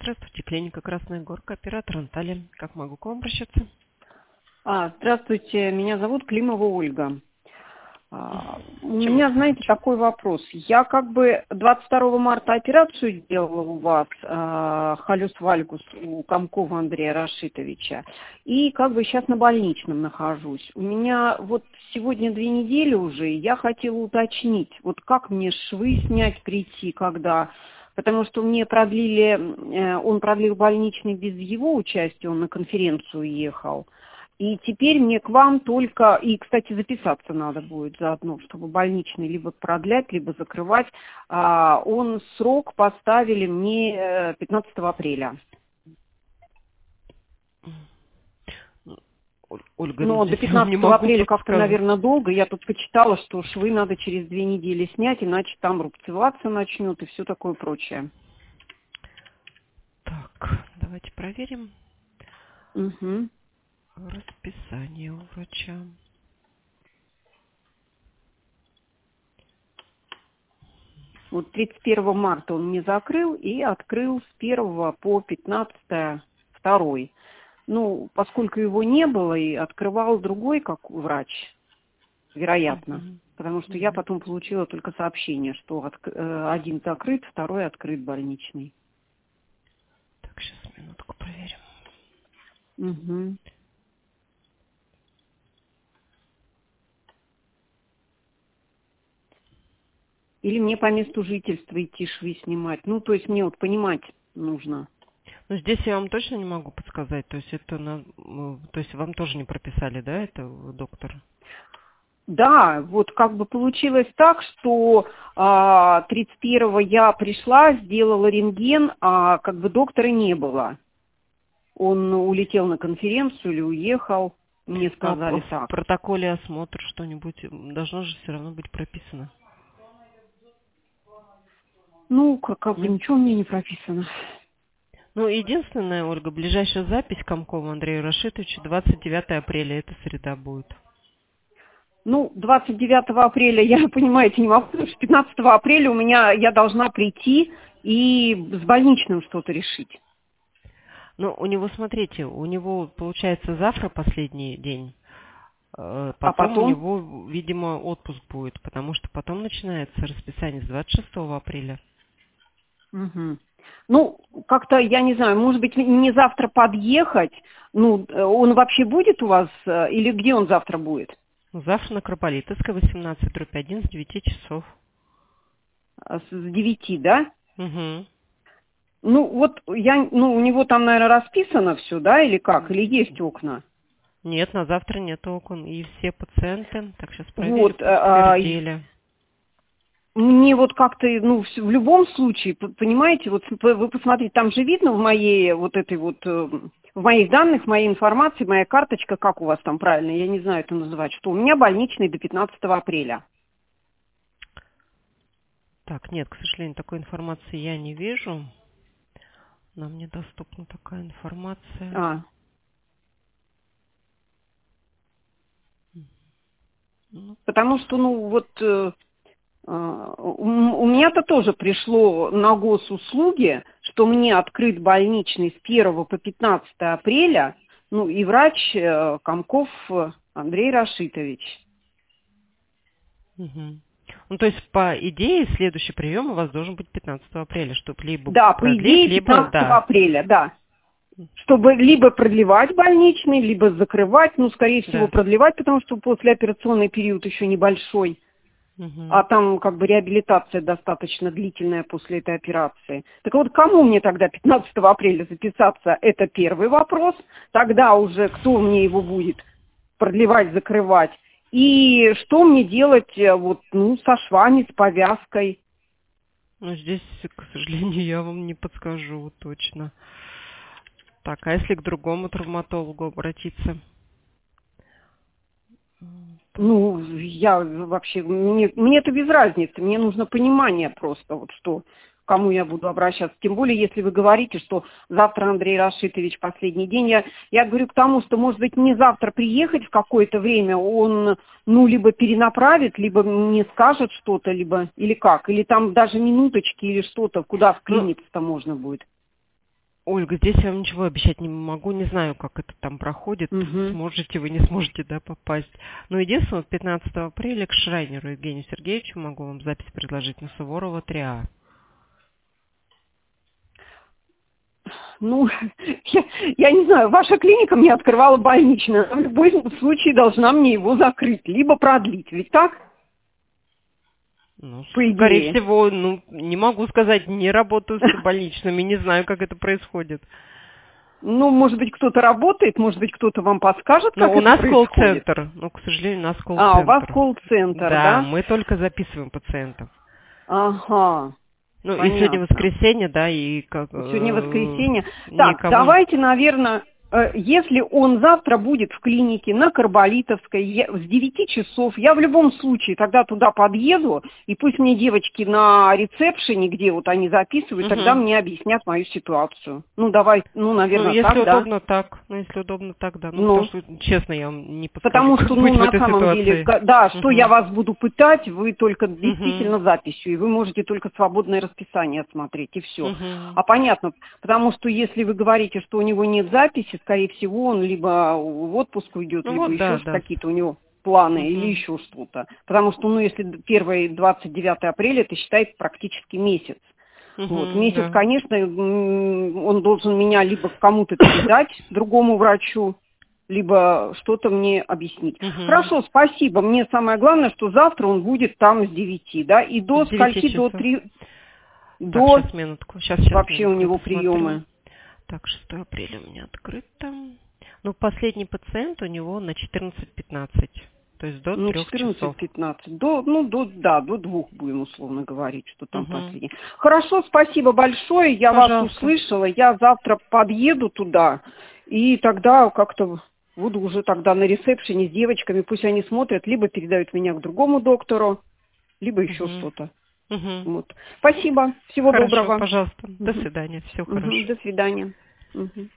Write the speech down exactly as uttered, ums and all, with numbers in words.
Здравствуйте, клиника Красная Горка, оператор Анталия. Как могу к вам обращаться? А, здравствуйте, меня зовут Климова Ольга. А, у Чем меня, могу знаете, помочь? такой вопрос. Я как бы двадцать второго марта операцию делала у вас, а, халюс вальгус, у Комкова Андрея Рашитовича. И как бы сейчас на больничном нахожусь. У меня вот сегодня две недели уже, и я хотела уточнить, вот как мне швы снять, прийти, когда... Потому что мне продлили, э, он продлил больничный без его участия, он на конференцию ехал. И теперь мне к вам только, и, кстати, записаться надо будет заодно, чтобы больничный либо продлять, либо закрывать. А, он срок поставили мне пятнадцатого апреля. Оль- Ольга, ну Но до здесь я вам не пятнадцатого могу апреля как-то, подсказать. наверное, долго. Я тут почитала, что швы надо через две недели снять, иначе там рубцеваться начнет и все такое прочее. Так, давайте проверим Угу. расписание у врача. Вот тридцать первого марта он мне закрыл и открыл с первого по пятнадцатое второй. Ну, поскольку его не было, и открывал другой, как врач, вероятно. Мгм. Потому что я Мгм. потом получила только сообщение, что отк- э, один закрыт, второй открыт больничный. Так, сейчас минутку проверим. Угу. Или мне по месту жительства идти швы снимать. Ну, то есть мне вот понимать нужно. Ну здесь я вам точно не могу подсказать, то есть это на, ну, то есть вам тоже не прописали, да, это доктор? Да, вот как бы получилось так, что а, тридцать первого я пришла, сделала рентген, а как бы доктора не было. Он улетел на конференцию или уехал, мне Ну, а п- сказали в так. протоколе осмотра что-нибудь м, должно же все равно быть прописано. Ну, как, как бы Нет? ничего мне не прописано. Ну, единственное, Ольга, ближайшая запись Комкова Андрея Рашитовича двадцать девятого апреля, это среда будет. Ну, двадцать девятого апреля я, понимаете, не могу, потому что пятнадцатого апреля у меня я должна прийти и с больничным что-то решить. Ну, у него, смотрите, у него, получается, завтра последний день. Э, А Потом у потом? него, видимо, отпуск будет, потому что потом начинается расписание с двадцать шестого апреля. Мгм. Ну, как-то, я не знаю, может быть, не завтра подъехать. Ну, э, он вообще будет у вас, э, или где он завтра будет? Ну, завтра на Крополитовской, восемнадцать дробь один, с девяти часов. А, С с девяти, да? Угу. Ну, вот я, ну, у него там, наверное, расписано все, да, или как? Или есть окна? Нет, на завтра нет окон. И все пациенты, так сейчас проверю, Вот, а, а, подтвердили. мне вот как-то, ну, вс- в любом случае, п- понимаете, вот п- вы посмотрите, там же видно в моей вот этой вот, э, в моих данных, в моей информации, моя карточка, как у вас там правильно, я не знаю это называть, что у меня больничный до пятнадцатого апреля. Так, нет, к сожалению, такой информации я не вижу. Нам недоступна такая информация. А, Ну, потому что, ну, вот э, э, у у меня-то тоже пришло на госуслуги, что мне открыт больничный с первого по пятнадцатое апреля, ну, и врач э, Комков э, Андрей Рашитович. мгм. Ну, то есть, по идее, следующий прием у вас должен быть пятнадцатого апреля, чтобы либо Да, по продлить, идее, либо, пятнадцатого да, апреля, да. Чтобы либо продлевать больничный, либо закрывать, ну, скорее всего, да. продлевать, потому что послеоперационный период еще небольшой, а Мгм. там как бы реабилитация достаточно длительная после этой операции. Так вот, кому мне тогда пятнадцатого апреля записаться, это первый вопрос. Тогда уже кто мне его будет продлевать, закрывать. И что мне делать э, вот, ну, со швами, с повязкой. Ну, здесь, к сожалению, я вам не подскажу точно. Так, а если к другому травматологу обратиться? М, Так. Ну, я вообще, мне, мне это без разницы, мне нужно понимание просто, вот что, к кому я буду обращаться. Тем более, если вы говорите, что завтра Андрей Рашитович последний день, я, я говорю к тому, что, может быть, мне завтра приехать в какое-то время, он, ну, либо перенаправит, либо мне скажет что-то, либо, или как, или там даже минуточки или что-то, куда Ну, вклиниться-то можно будет. Ольга, здесь я вам ничего обещать не могу, не знаю, как это там проходит, Угу. сможете вы, не сможете, да, попасть. Но единственное, пятнадцатого апреля к Шрайнеру Евгению Сергеевичу могу вам запись предложить на Суворова три А. Ну, я, я не знаю, ваша клиника мне открывала больничный, она в любом случае должна мне его закрыть, либо продлить, ведь так? Ну, По скорее идее. всего, ну, не могу сказать, не работаю с больничными, не знаю, как это происходит. Ну, может быть, кто-то работает, может быть, кто-то вам подскажет, Ну, как у это нас происходит. колл-центр, ну, к сожалению, у нас колл-центр. А, у вас колл-центр, Да, да? мы только записываем пациентов. Ага, Ну, и сегодня понятно. воскресенье, да, и как... Сегодня э, воскресенье. Так, никому... давайте, наверное, э, если он завтра будет в клинике на Карболитовской я- с девяти часов, я в любом случае тогда туда подъеду, и пусть мне девочки на ресепшене, где вот они записывают, Мгм. тогда мне объяснят мою ситуацию. Ну, давай, ну, Ну, наверное, если так, да. удобно, так. Ну, если удобно, так, да. Ну, Ну, потому что, честно, я вам не подскажу, потому как что, быть ну, в на этой самом ситуации. деле, ка- да, что Мгм. я вас буду пытать, вы только действительно Мгм. записью, и вы можете только свободное расписание смотреть, и все. Мгм. А понятно, потому что если вы говорите, что у него нет записи, скорее всего, он либо в отпуск уйдет, Ну, либо вот, еще да, да. какие-то у него планы или Мгм. еще что-то. Потому что, ну, если первое двадцать девятое апреля, это считается практически месяц. Вот. Мгм, Месяц, да. конечно, м, он должен меня либо к кому-то передать, другому врачу, либо что-то мне объяснить. Мгм. Хорошо, спасибо. Мне самое главное, что завтра он будет там с девяти, да, и до С девяти скольки, до часов. три, Так, до сейчас минутку. Сейчас, сейчас, вообще у минутку, я него посмотрю. приемы. Так, шестого апреля у меня открыто. Ну, последний пациент у него на четырнадцать пятнадцать. То есть до Ну, трех часов. четырнадцать-пятнадцать. До, ну, до, да, до двух будем условно говорить, что там Мгм. последний. Хорошо, спасибо большое. Я вас Пожалуйста. услышала. Я завтра подъеду туда, и тогда как-то буду уже тогда на ресепшене с девочками. Пусть они смотрят, либо передают меня к другому доктору, либо еще Мгм. что-то. Мгм. Вот. Спасибо. Всего Хорошо, доброго. пожалуйста. До Мгм. свидания. Всего Мгм. хорошего. До свидания. Мгм.